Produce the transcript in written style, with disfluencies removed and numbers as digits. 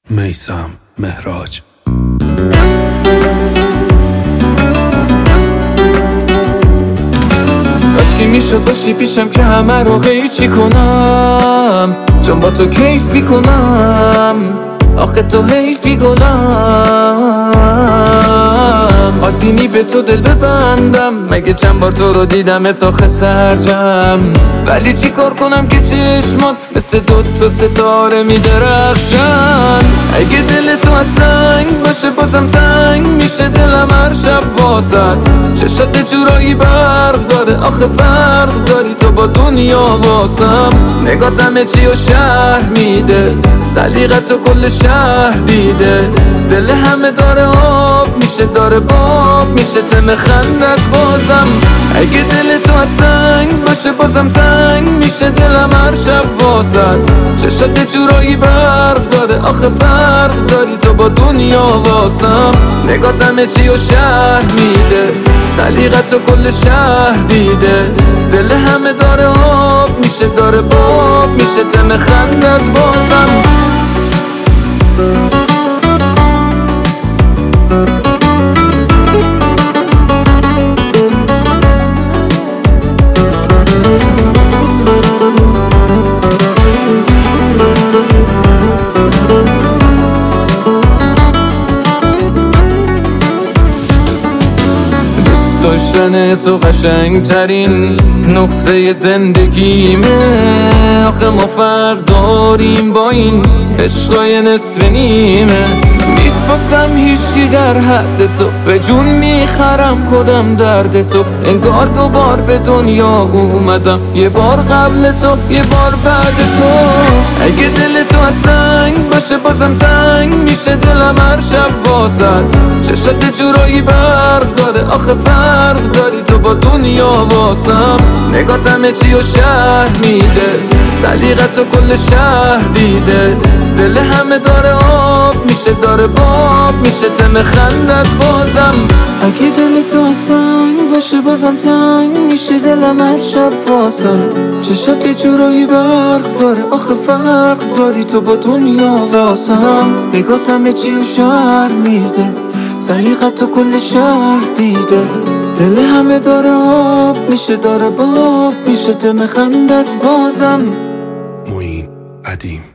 میثم مهراج. کاشکی میشد باشی پیشم که همه رو قیچی کنم، چون با تو کیف میکنم. آخه تو حیفی گلم، آدینی به تو دل ببندم. مگه چند بار تو رو دیدم تا خسرجم، ولی چی کار کنم که چشمات مثل دوتا ستاره میدرخشن. اگه دل تو از سنگ باشه بازم تنگ میشه دلم هر شب واسد. چشات جورایی برق داره، آخه فرق داری تو با دنیا واسم. نگات همه چی و شهر میده، سلیقت تو کل شهر دیده. دل همه داره آب میشه، داره باب میشه تم خندت بازم. اگه دل تو از سنگ باشه بازم تنگ میشه دلم هر شب واسد. چشات جورایی برق داره، آخه فرق داری تو با دنیا واسم. نگات همه چی و شهر میده، سلیقت تو کل شهر دیده. دل همه داره آب میشه، داره باب میشه تم خندت بازم. داشتن تو قشنگ ترین نقطه زندگیمه. آخه ما فرق داریم با این عشقای نصف نیمه. نیست واسم هیچی در حد تو، به جون میخرم خودم درد تو. انگار دوبار به دنیا اومدم، یه بار قبل تو یه بار بعد تو. اگه دل تو از سنگ باشه بازم تنگ میشه دلم هر شب واسد. چشات جورایی برق داره، آخه فرق داری تو با دنیا واسم. نگات همه چی و شهر میده، سلیقت تو کل شهر دیده. دل همه داره آب میشه، داره باب میشه تم خندت بازم. اگه دل تو از سنگ باشه بازم تنگ میشه دلم هر شب واسم. چشات جورایی برق داره، آخه فرق داری تو با دنیا واسم. نگات همه چی و شهر میده، سلیقت تو کل شهر دیده. دل همه داره آب میشه، داره باب میشه تم خندت بازم. معین قدیم.